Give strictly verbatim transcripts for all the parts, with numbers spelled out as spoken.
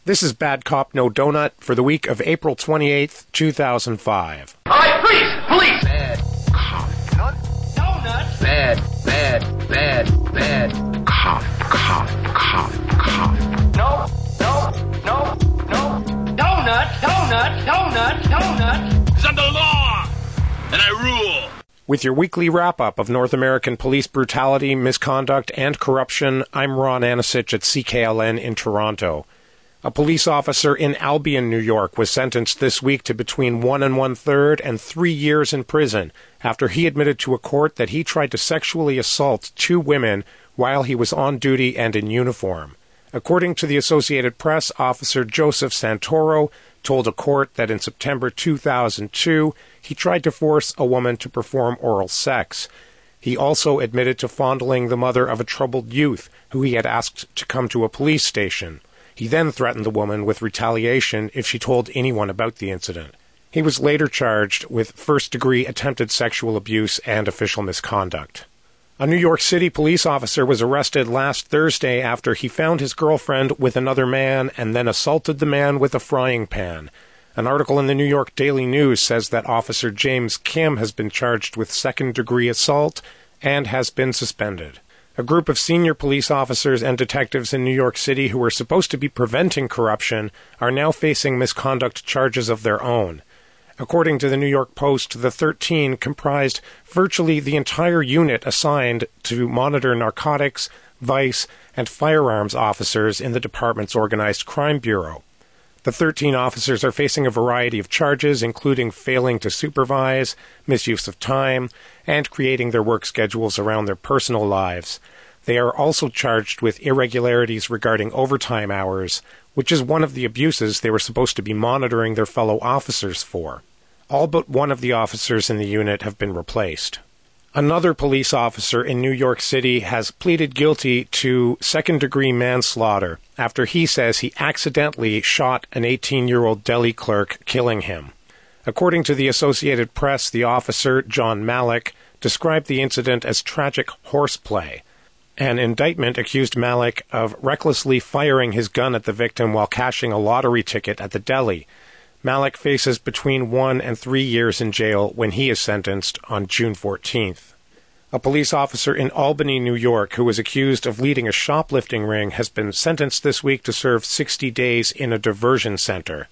This is Bad Cop No Donut for the week of April twenty-eighth, two thousand five. All right, please, police! Bad cop. Not donut. Bad, bad, bad, bad cop, cop, cop, cop. No, no, no, no. Donut, donut, donut, donut. It's under law, and I rule. With your weekly wrap-up of North American police brutality, misconduct, and corruption, I'm Ron Anasich at C K L N in Toronto. A police officer in Albion, New York, was sentenced this week to between one and one-third and three years in prison after he admitted to a court that he tried to sexually assault two women while he was on duty and in uniform. According to the Associated Press, Officer Joseph Santoro told a court that in September two thousand two, he tried to force a woman to perform oral sex. He also admitted to fondling the mother of a troubled youth who he had asked to come to a police station. He then threatened the woman with retaliation if she told anyone about the incident. He was later charged with first-degree attempted sexual abuse and official misconduct. A New York City police officer was arrested last Thursday after he found his girlfriend with another man and then assaulted the man with a frying pan. An article in the New York Daily News says that Officer James Kim has been charged with second-degree assault and has been suspended. A group of senior police officers and detectives in New York City who were supposed to be preventing corruption are now facing misconduct charges of their own. According to the New York Post, the thirteen comprised virtually the entire unit assigned to monitor narcotics, vice, and firearms officers in the department's Organized Crime Bureau. The thirteen officers are facing a variety of charges, including failing to supervise, misuse of time, and creating their work schedules around their personal lives. They are also charged with irregularities regarding overtime hours, which is one of the abuses they were supposed to be monitoring their fellow officers for. All but one of the officers in the unit have been replaced. Another police officer in New York City has pleaded guilty to second-degree manslaughter after he says he accidentally shot an eighteen-year-old deli clerk, killing him. According to the Associated Press, the officer, John Malik, described the incident as tragic horseplay. An indictment accused Malik of recklessly firing his gun at the victim while cashing a lottery ticket at the deli. Malik faces between one and three years in jail when he is sentenced on June fourteenth. A police officer in Albany, New York, who was accused of leading a shoplifting ring, has been sentenced this week to serve sixty days in a diversion center.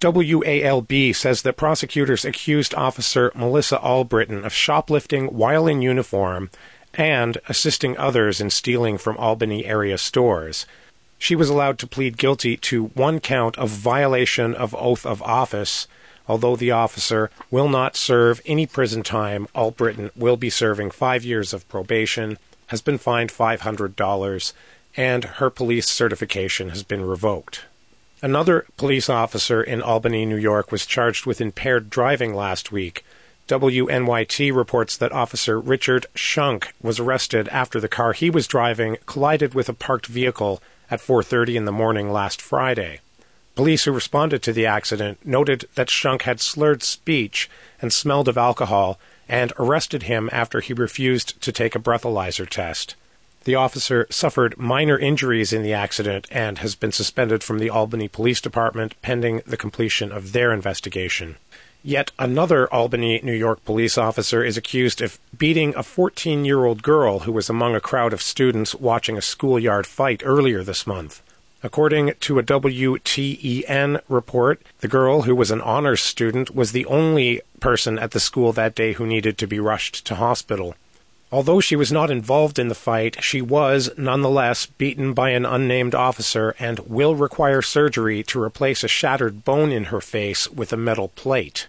W A L B says that prosecutors accused Officer Melissa Albritton of shoplifting while in uniform and assisting others in stealing from Albany area stores. She was allowed to plead guilty to one count of violation of oath of office. Although the officer will not serve any prison time, Albritton will be serving five years of probation, has been fined five hundred dollars, and her police certification has been revoked. Another police officer in Albany, New York, was charged with impaired driving last week. W N Y T reports that Officer Richard Shunk was arrested after the car he was driving collided with a parked vehicle at four thirty in the morning last Friday. Police who responded to the accident noted that Shunk had slurred speech and smelled of alcohol and arrested him after he refused to take a breathalyzer test. The officer suffered minor injuries in the accident and has been suspended from the Albany Police Department pending the completion of their investigation. Yet another Albany, New York police officer is accused of beating a fourteen-year-old girl who was among a crowd of students watching a schoolyard fight earlier this month. According to a W T E N report, the girl, who was an honors student, was the only person at the school that day who needed to be rushed to hospital. Although she was not involved in the fight, she was, nonetheless, beaten by an unnamed officer and will require surgery to replace a shattered bone in her face with a metal plate.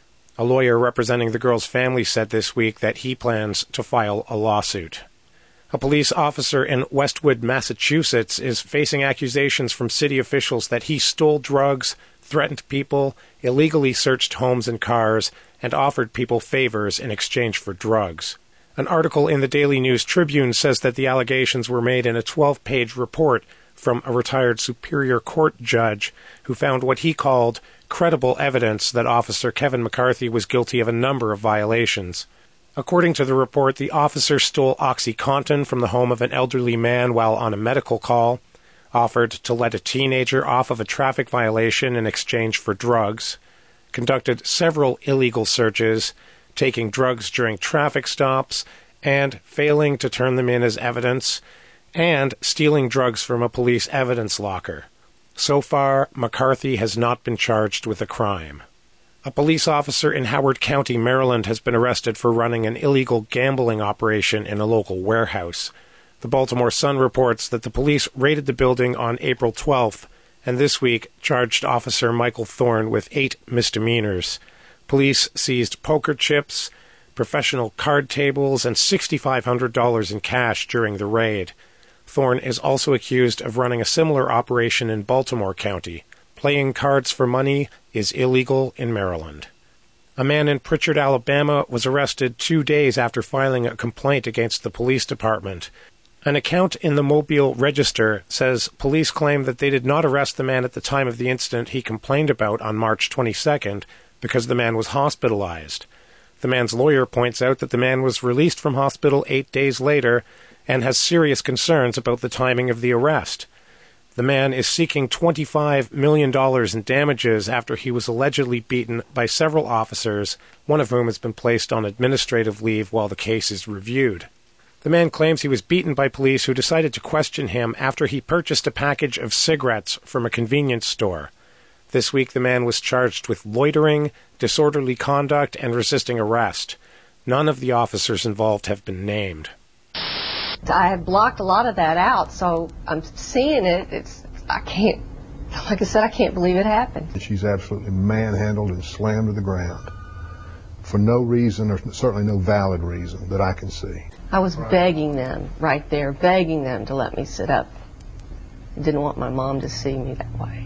A lawyer representing the girl's family said this week that he plans to file a lawsuit. A police officer in Westwood, Massachusetts, is facing accusations from city officials that he stole drugs, threatened people, illegally searched homes and cars, and offered people favors in exchange for drugs. An article in the Daily News Tribune says that the allegations were made in a twelve-page report from a retired Superior Court judge who found what he called credible evidence that Officer Kevin McCarthy was guilty of a number of violations. According to the report, the officer stole OxyContin from the home of an elderly man while on a medical call. offered to let a teenager off of a traffic violation in exchange for drugs, conducted several illegal searches, taking drugs during traffic stops and failing to turn them in as evidence, and stealing drugs from a police evidence locker. So far, McCarthy has not been charged with a crime. A police officer in Howard County, Maryland, has been arrested for running an illegal gambling operation in a local warehouse. The Baltimore Sun reports that the police raided the building on April twelfth, and this week charged Officer Michael Thorne with eight misdemeanors. Police seized poker chips, professional card tables, and six thousand five hundred dollars in cash during the raid. Thorne is also accused of running a similar operation in Baltimore County. Playing cards for money is illegal in Maryland. A man in Pritchard, Alabama, was arrested two days after filing a complaint against the police department. An account in the Mobile Register says police claim that they did not arrest the man at the time of the incident he complained about on March twenty-second because the man was hospitalized. The man's lawyer points out that the man was released from hospital eight days later and has serious concerns about the timing of the arrest. The man is seeking twenty-five million dollars in damages after he was allegedly beaten by several officers, one of whom has been placed on administrative leave while the case is reviewed. The man claims he was beaten by police who decided to question him after he purchased a package of cigarettes from a convenience store. This week the man was charged with loitering, disorderly conduct, and resisting arrest. None of the officers involved have been named. I have blocked a lot of that out, so I'm seeing it. It's I can't, like I said, I can't believe it happened. She's absolutely manhandled and slammed to the ground for no reason, or certainly no valid reason that I can see. I was begging them right there, begging them to let me sit up. I didn't want my mom to see me that way.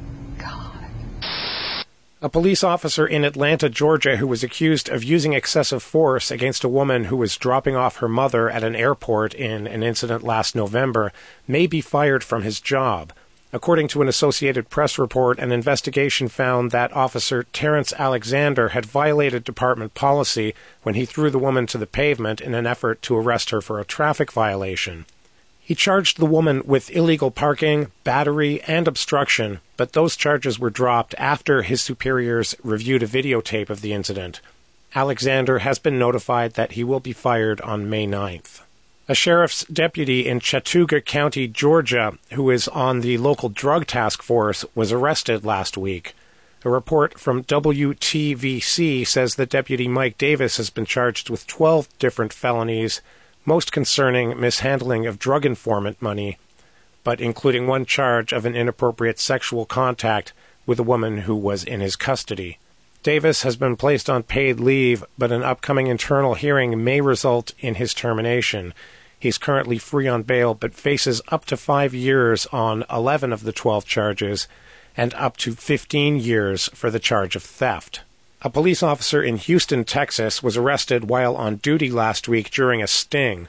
A police officer in Atlanta, Georgia, who was accused of using excessive force against a woman who was dropping off her mother at an airport in an incident last November may be fired from his job. According to an Associated Press report, an investigation found that Officer Terrence Alexander had violated department policy when he threw the woman to the pavement in an effort to arrest her for a traffic violation. He charged the woman with illegal parking, battery, and obstruction, but those charges were dropped after his superiors reviewed a videotape of the incident. Alexander has been notified that he will be fired on May ninth. A sheriff's deputy in Chattooga County, Georgia, who is on the local drug task force, was arrested last week. A report from W T V C says that Deputy Mike Davis has been charged with twelve different felonies, most concerning mishandling of drug informant money, but including one charge of an inappropriate sexual contact with a woman who was in his custody. Davis has been placed on paid leave, but an upcoming internal hearing may result in his termination. He's currently free on bail, but faces up to five years on eleven of the twelve charges, and up to fifteen years for the charge of theft. A police officer in Houston, Texas, was arrested while on duty last week during a sting.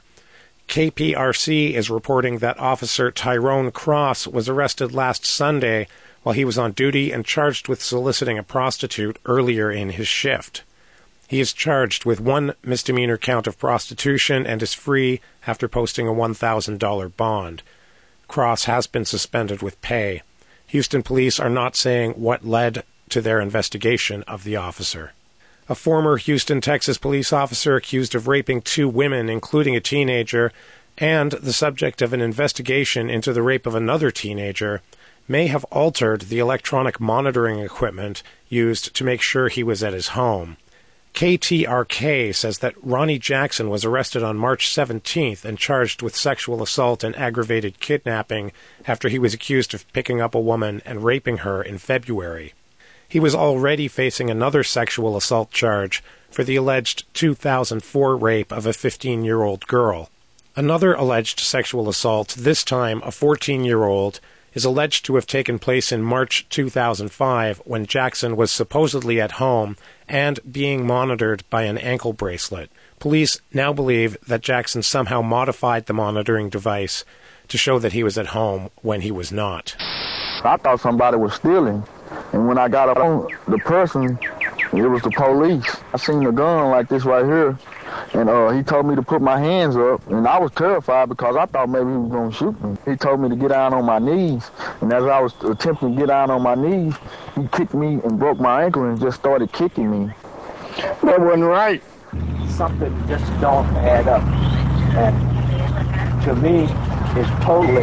K P R C is reporting that Officer Tyrone Cross was arrested last Sunday while he was on duty and charged with soliciting a prostitute earlier in his shift. He is charged with one misdemeanor count of prostitution and is free after posting a one thousand dollars bond. Cross has been suspended with pay. Houston police are not saying what led to their investigation of the officer. A former Houston, Texas police officer accused of raping two women, including a teenager, and the subject of an investigation into the rape of another teenager, may have altered the electronic monitoring equipment used to make sure he was at his home. K T R K says that Ronnie Jackson was arrested on March seventeenth and charged with sexual assault and aggravated kidnapping after he was accused of picking up a woman and raping her in February. He was already facing another sexual assault charge for the alleged two thousand four rape of a fifteen-year-old girl. Another alleged sexual assault, this time a fourteen-year-old, is alleged to have taken place in March two thousand five when Jackson was supposedly at home and being monitored by an ankle bracelet. Police now believe that Jackson somehow modified the monitoring device to show that he was at home when he was not. I thought somebody was stealing. And when I got up on the person, it was the police. I seen the gun like this right here, And uh, he told me to put my hands up, and I was terrified because I thought maybe he was going to shoot me. He told me to get down on my knees, and as I was attempting to get down on my knees, he kicked me and broke my ankle and just started kicking me. That wasn't right. Something just don't add up. And to me, it's totally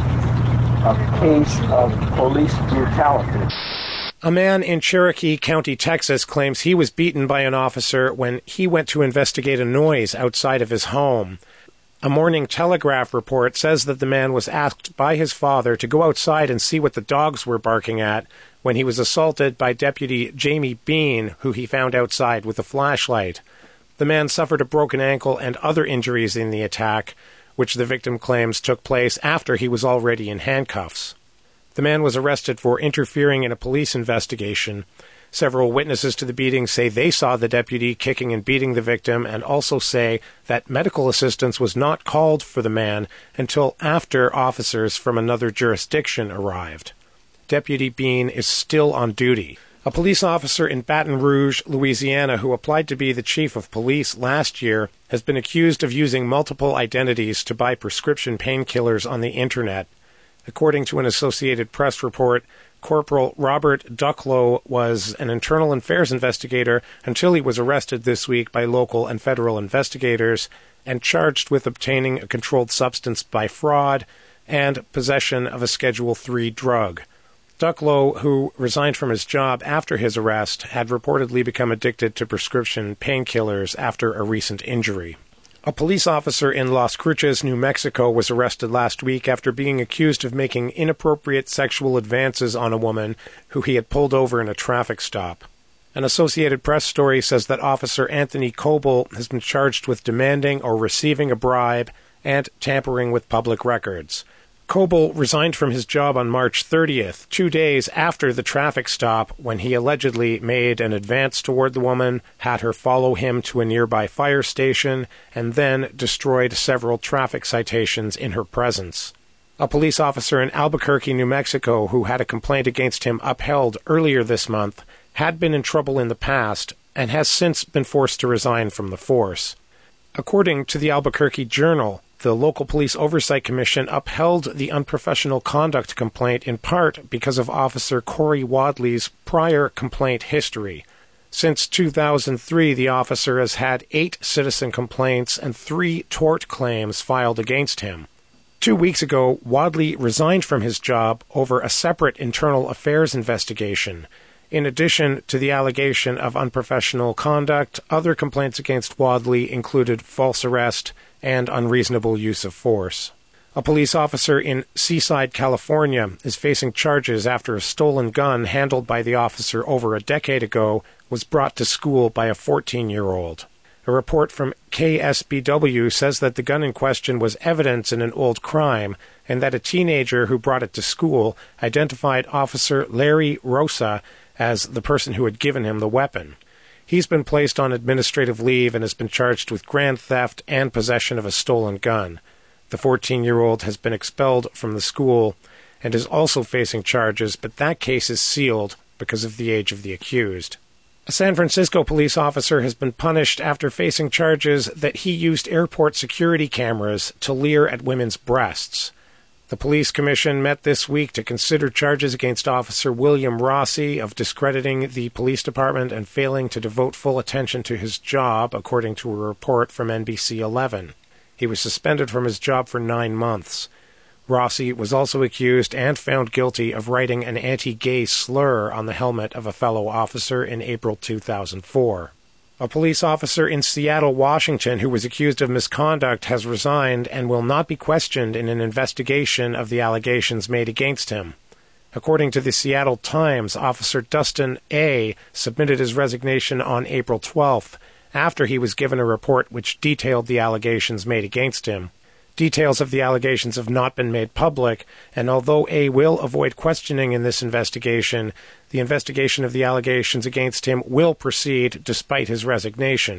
a case of police brutality. A man in Cherokee County, Texas, claims he was beaten by an officer when he went to investigate a noise outside of his home. A Morning Telegraph report says that the man was asked by his father to go outside and see what the dogs were barking at when he was assaulted by Deputy Jamie Bean, who he found outside with a flashlight. The man suffered a broken ankle and other injuries in the attack, which the victim claims took place after he was already in handcuffs. The man was arrested for interfering in a police investigation. Several witnesses to the beating say they saw the deputy kicking and beating the victim, and also say that medical assistance was not called for the man until after officers from another jurisdiction arrived. Deputy Bean is still on duty. A police officer in Baton Rouge, Louisiana, who applied to be the chief of police last year, has been accused of using multiple identities to buy prescription painkillers on the Internet. According to an Associated Press report, Corporal Robert Ducklow was an internal affairs investigator until he was arrested this week by local and federal investigators and charged with obtaining a controlled substance by fraud and possession of a Schedule three drug. Ducklow, who resigned from his job after his arrest, had reportedly become addicted to prescription painkillers after a recent injury. A police officer in Las Cruces, New Mexico, was arrested last week after being accused of making inappropriate sexual advances on a woman who he had pulled over in a traffic stop. An Associated Press story says that Officer Anthony Coble has been charged with demanding or receiving a bribe and tampering with public records. Coble resigned from his job on March thirtieth, two days after the traffic stop, when he allegedly made an advance toward the woman, had her follow him to a nearby fire station, and then destroyed several traffic citations in her presence. A police officer in Albuquerque, New Mexico, who had a complaint against him upheld earlier this month, had been in trouble in the past and has since been forced to resign from the force. According to the Albuquerque Journal, the local police oversight commission upheld the unprofessional conduct complaint in part because of Officer Corey Wadley's prior complaint history. Since two thousand three, the officer has had eight citizen complaints and three tort claims filed against him. Two weeks ago, Wadley resigned from his job over a separate internal affairs investigation. In addition to the allegation of unprofessional conduct, other complaints against Wadley included false arrest and unreasonable use of force. A police officer in Seaside, California, is facing charges after a stolen gun handled by the officer over a decade ago was brought to school by a fourteen-year-old. A report from K S B W says that the gun in question was evidence in an old crime, and that a teenager who brought it to school identified Officer Larry Rosa as the person who had given him the weapon. He's been placed on administrative leave and has been charged with grand theft and possession of a stolen gun. The fourteen-year-old has been expelled from the school and is also facing charges, but that case is sealed because of the age of the accused. A San Francisco police officer has been punished after facing charges that he used airport security cameras to leer at women's breasts. The police commission met this week to consider charges against Officer William Rossi of discrediting the police department and failing to devote full attention to his job, according to a report from N B C eleven. He was suspended from his job for nine months. Rossi was also accused and found guilty of writing an anti-gay slur on the helmet of a fellow officer in April two thousand four. A police officer in Seattle, Washington, who was accused of misconduct has resigned and will not be questioned in an investigation of the allegations made against him. According to the Seattle Times, Officer Dustin A. submitted his resignation on April twelfth after he was given a report which detailed the allegations made against him. Details of the allegations have not been made public, and although A will avoid questioning in this investigation, the investigation of the allegations against him will proceed despite his resignation.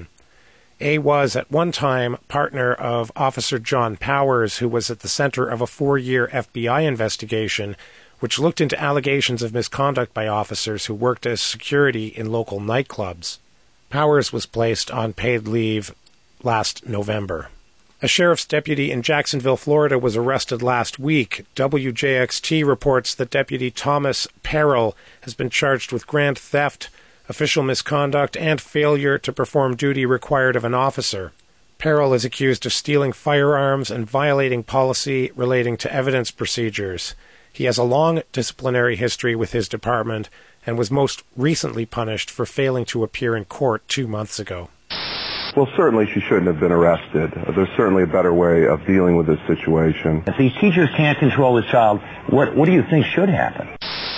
A was at one time partner of Officer John Powers, who was at the center of a four-year F B I investigation which looked into allegations of misconduct by officers who worked as security in local nightclubs. Powers was placed on paid leave last November. A sheriff's deputy in Jacksonville, Florida, was arrested last week. W J X T reports that Deputy Thomas Perrell has been charged with grand theft, official misconduct, and failure to perform duty required of an officer. Perrell is accused of stealing firearms and violating policy relating to evidence procedures. He has a long disciplinary history with his department and was most recently punished for failing to appear in court two months ago. Well, certainly she shouldn't have been arrested. There's certainly a better way of dealing with this situation. If these teachers can't control this child, what, what do you think should happen?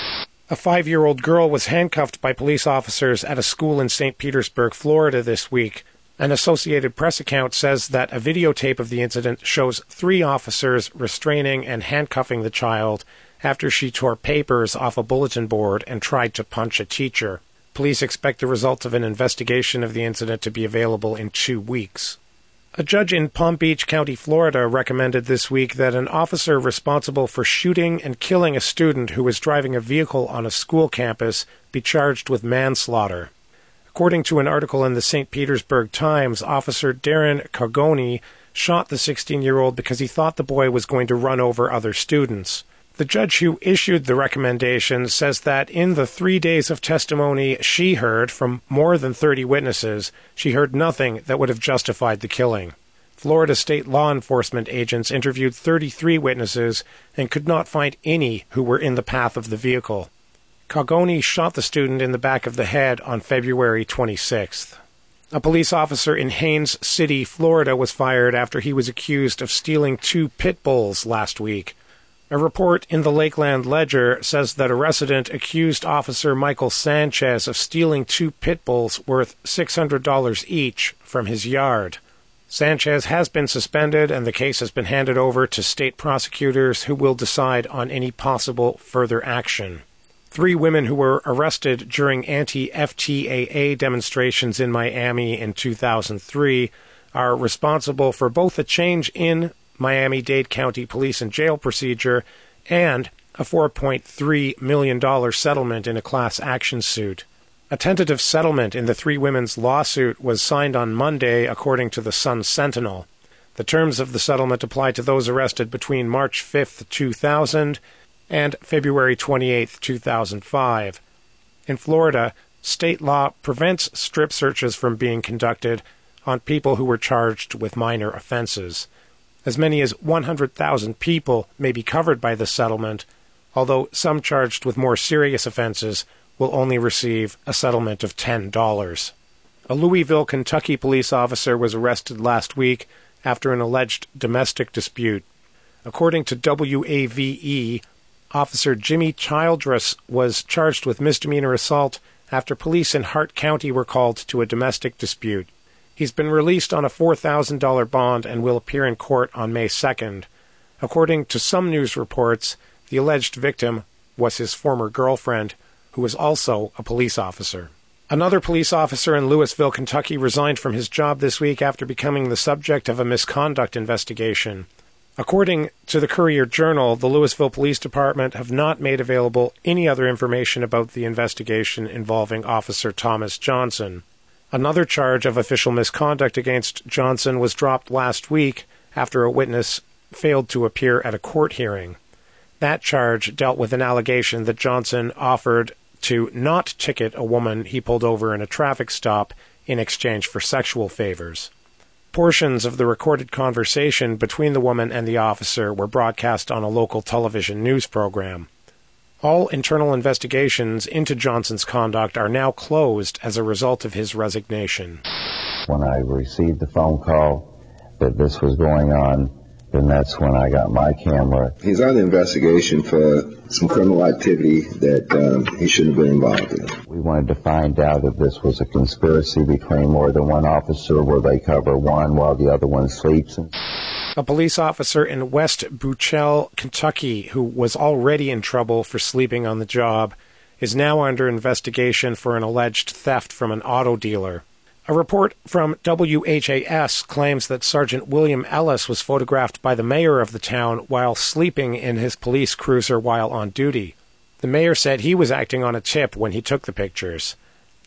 A five-year-old girl was handcuffed by police officers at a school in Saint Petersburg, Florida this week. An Associated Press account says that a videotape of the incident shows three officers restraining and handcuffing the child after she tore papers off a bulletin board and tried to punch a teacher. Police expect the results of an investigation of the incident to be available in two weeks. A judge in Palm Beach County, Florida, recommended this week that an officer responsible for shooting and killing a student who was driving a vehicle on a school campus be charged with manslaughter. According to an article in the Saint Petersburg Times, Officer Darren Cogoni shot the sixteen-year-old because he thought the boy was going to run over other students. The judge who issued the recommendation says that in the three days of testimony she heard from more than thirty witnesses, she heard nothing that would have justified the killing. Florida state law enforcement agents interviewed thirty-three witnesses and could not find any who were in the path of the vehicle. Cogoni shot the student in the back of the head on February twenty-sixth. A police officer in Haines City, Florida, was fired after he was accused of stealing two pit bulls last week. A report in the Lakeland Ledger says that a resident accused Officer Michael Sanchez of stealing two pit bulls worth six hundred dollars each from his yard. Sanchez has been suspended, and the case has been handed over to state prosecutors who will decide on any possible further action. Three women who were arrested during anti-F T A A demonstrations in Miami in two thousand three are responsible for both a change in Miami-Dade County Police and Jail procedure and a four point three million dollars settlement in a class action suit. A tentative settlement in the three women's lawsuit was signed on Monday, according to the Sun-Sentinel. The terms of the settlement apply to those arrested between March fifth, two thousand and February twenty-eighth, two thousand five. In Florida, state law prevents strip searches from being conducted on people who were charged with minor offenses. As many as one hundred thousand people may be covered by the settlement, although some charged with more serious offenses will only receive a settlement of ten dollars. A Louisville, Kentucky police officer was arrested last week after an alleged domestic dispute. According to W A V E, Officer Jimmy Childress was charged with misdemeanor assault after police in Hart County were called to a domestic dispute. He's been released on a four thousand dollars bond and will appear in court on May second. According to some news reports, the alleged victim was his former girlfriend, who was also a police officer. Another police officer in Louisville, Kentucky, resigned from his job this week after becoming the subject of a misconduct investigation. According to the Courier-Journal, the Louisville Police Department have not made available any other information about the investigation involving Officer Thomas Johnson. Another charge of official misconduct against Johnson was dropped last week after a witness failed to appear at a court hearing. That charge dealt with an allegation that Johnson offered to not ticket a woman he pulled over in a traffic stop in exchange for sexual favors. Portions of the recorded conversation between the woman and the officer were broadcast on a local television news program. All internal investigations into Johnson's conduct are now closed as a result of his resignation. When I received the phone call that this was going on, then that's when I got my camera. He's under investigation for some criminal activity that um, he shouldn't have been involved in. We wanted to find out if this was a conspiracy between more than one officer where they cover one while the other one sleeps. A police officer in West Buchel, Kentucky, who was already in trouble for sleeping on the job, is now under investigation for an alleged theft from an auto dealer. A report from W H A S claims that Sergeant William Ellis was photographed by the mayor of the town while sleeping in his police cruiser while on duty. The mayor said he was acting on a tip when he took the pictures.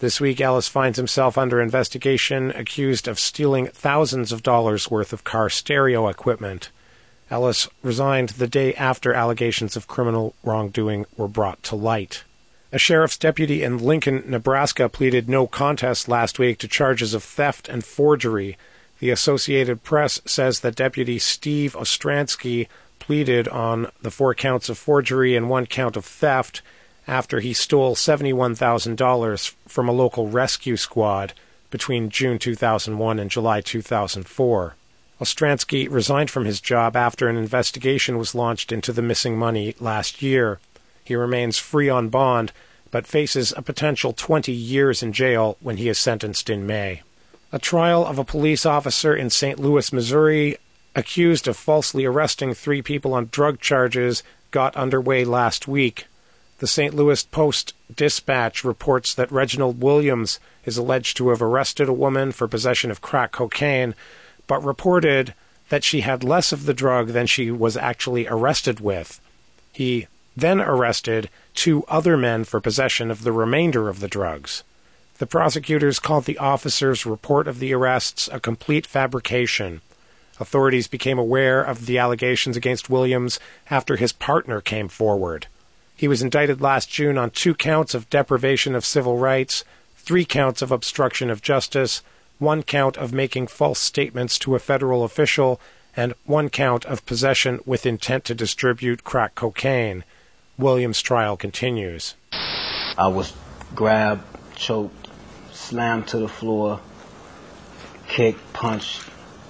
This week, Ellis finds himself under investigation, accused of stealing thousands of dollars worth of car stereo equipment. Ellis resigned the day after allegations of criminal wrongdoing were brought to light. A sheriff's deputy in Lincoln, Nebraska, pleaded no contest last week to charges of theft and forgery. The Associated Press says that Deputy Steve Ostransky pleaded on the four counts of forgery and one count of theft after he stole seventy-one thousand dollars from a local rescue squad between June two thousand one and July two thousand four. Ostransky resigned from his job after an investigation was launched into the missing money last year. He remains free on bond, but faces a potential twenty years in jail when he is sentenced in May. A trial of a police officer in Saint Louis, Missouri, accused of falsely arresting three people on drug charges, got underway last week. The Saint Louis Post-Dispatch reports that Reginald Williams is alleged to have arrested a woman for possession of crack cocaine, but reported that she had less of the drug than she was actually arrested with. He then arrested two other men for possession of the remainder of the drugs. The prosecutors called the officers' report of the arrests a complete fabrication. Authorities became aware of the allegations against Williams after his partner came forward. He was indicted last June on two counts of deprivation of civil rights, three counts of obstruction of justice, one count of making false statements to a federal official, and one count of possession with intent to distribute crack cocaine. Williams' trial continues. I was grabbed, choked, slammed to the floor, kicked, punched,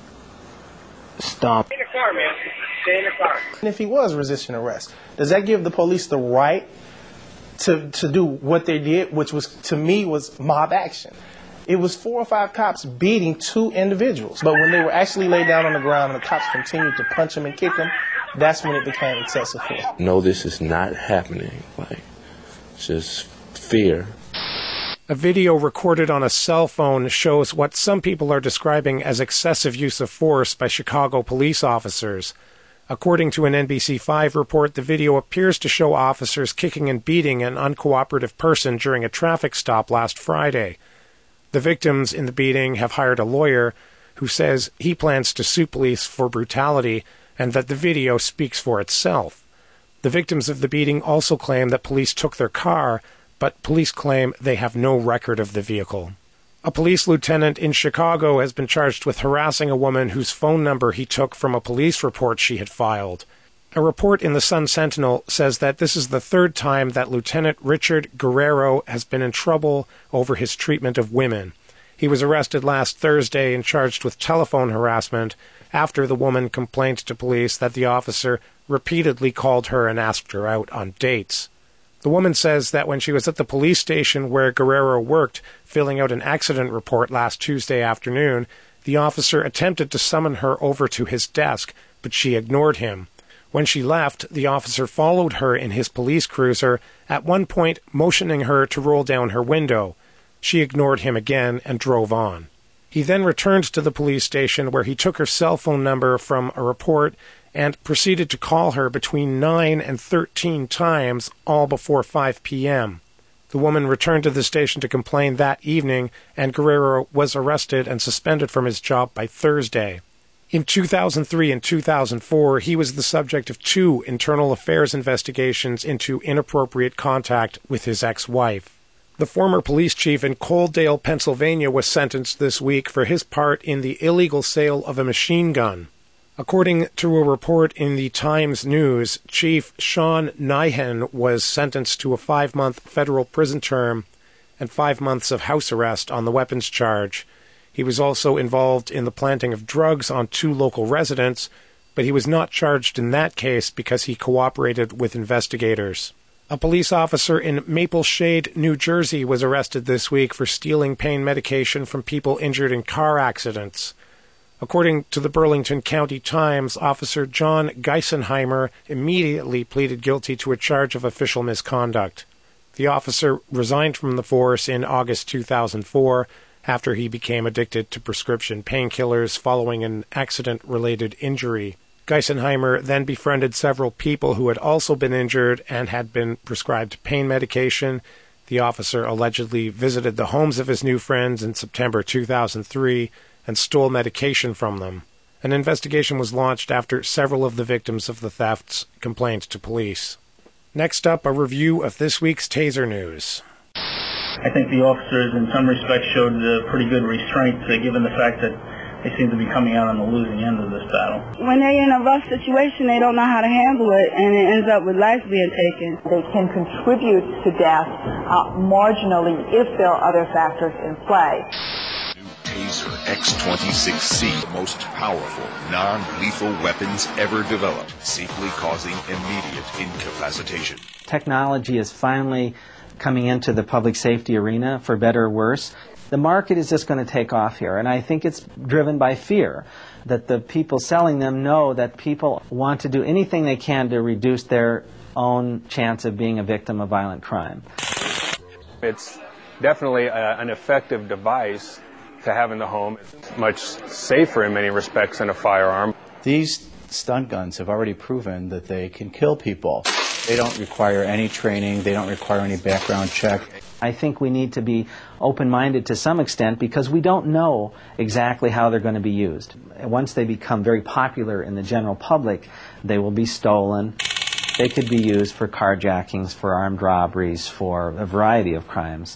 stomped. Stay in the car, man. Stay in the car. And if he was resisting arrest, does that give the police the right to to do what they did, which was, to me, was mob action? It was four or five cops beating two individuals. But when they were actually laid down on the ground and the cops continued to punch them and kick them, that's when it became excessive force. No, this is not happening. Like, just fear. A video recorded on a cell phone shows what some people are describing as excessive use of force by Chicago police officers. According to an N B C five report, the video appears to show officers kicking and beating an uncooperative person during a traffic stop last Friday. The victims in the beating have hired a lawyer who says he plans to sue police for brutality and that the video speaks for itself. The victims of the beating also claim that police took their car, but police claim they have no record of the vehicle. A police lieutenant in Chicago has been charged with harassing a woman whose phone number he took from a police report she had filed. A report in the Sun Sentinel says that this is the third time that Lieutenant Richard Guerrero has been in trouble over his treatment of women. He was arrested last Thursday and charged with telephone harassment after the woman complained to police that the officer repeatedly called her and asked her out on dates. The woman says that when she was at the police station where Guerrero worked, filling out an accident report last Tuesday afternoon, the officer attempted to summon her over to his desk, but she ignored him. When she left, the officer followed her in his police cruiser, at one point motioning her to roll down her window. She ignored him again and drove on. He then returned to the police station where he took her cell phone number from a report and proceeded to call her between nine and thirteen times, all before five p.m. The woman returned to the station to complain that evening, and Guerrero was arrested and suspended from his job by Thursday. In two thousand three and two thousand four, he was the subject of two internal affairs investigations into inappropriate contact with his ex-wife. The former police chief in Coaldale, Pennsylvania, was sentenced this week for his part in the illegal sale of a machine gun. According to a report in the Times News, Chief Sean Nyhan was sentenced to a five-month federal prison term and five months of house arrest on the weapons charge. He was also involved in the planting of drugs on two local residents, but he was not charged in that case because he cooperated with investigators. A police officer in Maple Shade, New Jersey, was arrested this week for stealing pain medication from people injured in car accidents. According to the Burlington County Times, Officer John Geisenheimer immediately pleaded guilty to a charge of official misconduct. The officer resigned from the force in August two thousand four after he became addicted to prescription painkillers following an accident-related injury. Geisenheimer then befriended several people who had also been injured and had been prescribed pain medication. The officer allegedly visited the homes of his new friends in September two thousand three and stole medication from them. An investigation was launched after several of the victims of the thefts complained to police. Next up, a review of this week's Taser news. I think the officers in some respects showed uh, pretty good restraint, uh, given the fact that they seem to be coming out on the losing end of this battle. When they're in a rough situation, they don't know how to handle it, and it ends up with lives being taken. They can contribute to death uh, marginally if there are other factors in play. Taser X twenty-six C, the most powerful, non-lethal weapons ever developed, safely causing immediate incapacitation. Technology is finally coming into the public safety arena, for better or worse. The market is just going to take off here, and I think it's driven by fear, that the people selling them know that people want to do anything they can to reduce their own chance of being a victim of violent crime. It's definitely a, an effective device to have in the home. It's much safer in many respects than a firearm. These stun guns have already proven that they can kill people. They don't require any training. They don't require any background check. I think we need to be open-minded to some extent because we don't know exactly how they're going to be used. Once they become very popular in the general public, they will be stolen. They could be used for carjackings, for armed robberies, for a variety of crimes.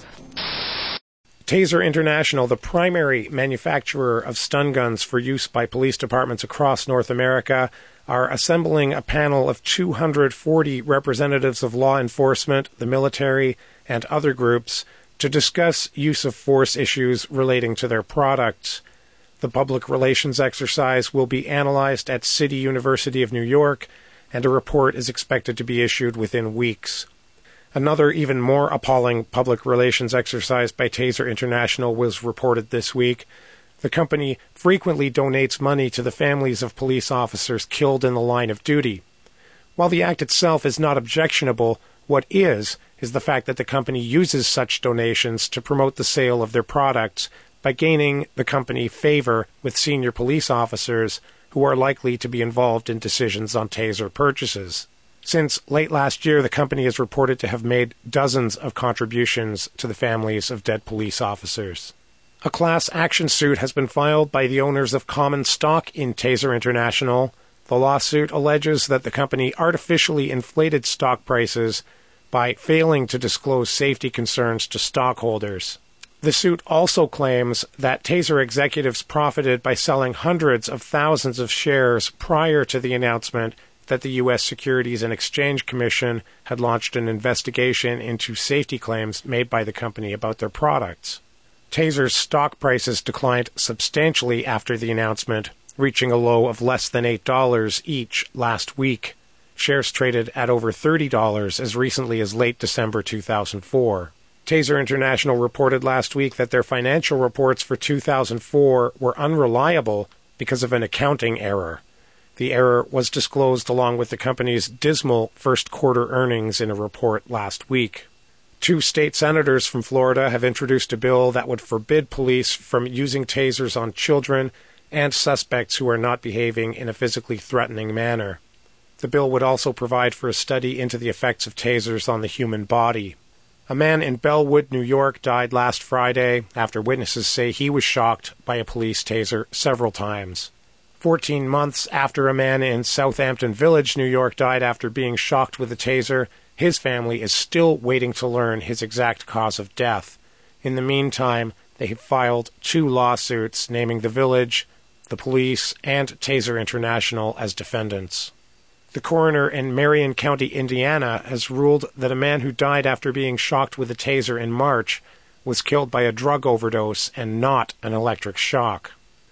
Taser International, the primary manufacturer of stun guns for use by police departments across North America, are assembling a panel of two hundred forty representatives of law enforcement, the military, and other groups to discuss use of force issues relating to their products. The public relations exercise will be analyzed at City University of New York, and a report is expected to be issued within weeks. Another even more appalling public relations exercise by Taser International was reported this week. The company frequently donates money to the families of police officers killed in the line of duty. While the act itself is not objectionable, what is, is the fact that the company uses such donations to promote the sale of their products by gaining the company favor with senior police officers who are likely to be involved in decisions on Taser purchases. Since late last year, the company is reported to have made dozens of contributions to the families of dead police officers. A class action suit has been filed by the owners of common stock in Taser International. The lawsuit alleges that the company artificially inflated stock prices by failing to disclose safety concerns to stockholders. The suit also claims that Taser executives profited by selling hundreds of thousands of shares prior to the announcement that the U S Securities and Exchange Commission had launched an investigation into safety claims made by the company about their products. Taser's stock prices declined substantially after the announcement, reaching a low of less than eight dollars each last week. Shares traded at over thirty dollars as recently as late December two thousand four. Taser International reported last week that their financial reports for two thousand four were unreliable because of an accounting error. The error was disclosed along with the company's dismal first quarter earnings in a report last week. Two state senators from Florida have introduced a bill that would forbid police from using tasers on children and suspects who are not behaving in a physically threatening manner. The bill would also provide for a study into the effects of tasers on the human body. A man in Bellwood, New York, died last Friday after witnesses say he was shocked by a police taser several times. Fourteen months after a man in Southampton Village, New York, died after being shocked with a taser, his family is still waiting to learn his exact cause of death. In the meantime, they have filed two lawsuits naming the village, the police, and Taser International as defendants. The coroner in Marion County, Indiana, has ruled that a man who died after being shocked with a taser in March was killed by a drug overdose and not an electric shock.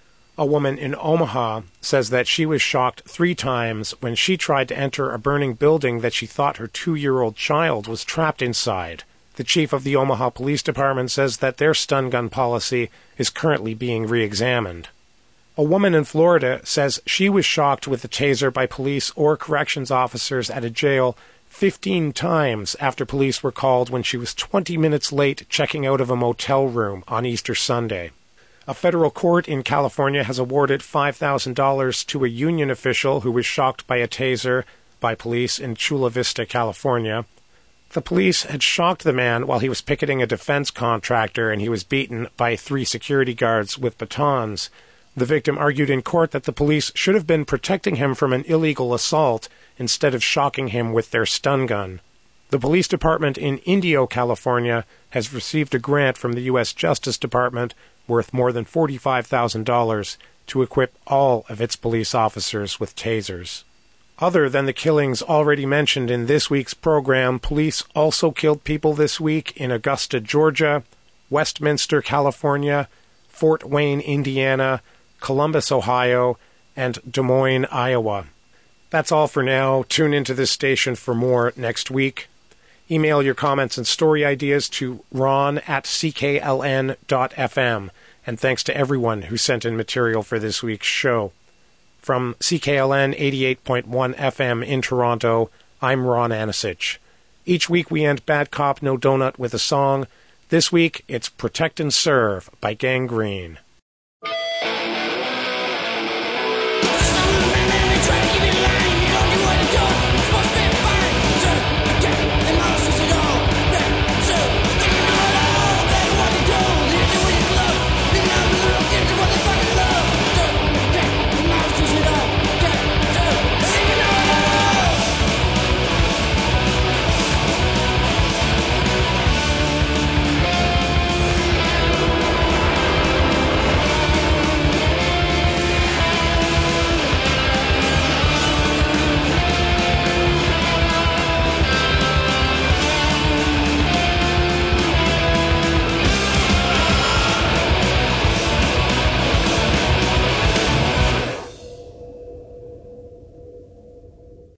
A woman in Omaha says that she was shocked three times when she tried to enter a burning building that she thought her two-year-old child was trapped inside. The chief of the Omaha Police Department says that their stun gun policy is currently being re-examined. A woman in Florida says she was shocked with a taser by police or corrections officers at a jail fifteen times after police were called when she was twenty minutes late checking out of a motel room on Easter Sunday. A federal court in California has awarded five thousand dollars to a union official who was shocked by a taser by police in Chula Vista, California. The police had shocked the man while he was picketing a defense contractor, and he was beaten by three security guards with batons. The victim argued in court that the police should have been protecting him from an illegal assault instead of shocking him with their stun gun. The police department in Indio, California, has received a grant from the U S Justice Department worth more than forty-five thousand dollars to equip all of its police officers with tasers. Other than the killings already mentioned in this week's program, police also killed people this week in Augusta, Georgia, Westminster, California, Fort Wayne, Indiana, Columbus, Ohio, and Des Moines, Iowa. That's all for now. Tune into this station for more next week. Email your comments and story ideas to ron at c k l n dot f m. And thanks to everyone who sent in material for this week's show. From C K L N eighty-eight point one F M in Toronto, I'm Ron Anisich. Each week we end Bad Cop No Donut with a song. This week it's Protect and Serve by Gang Green.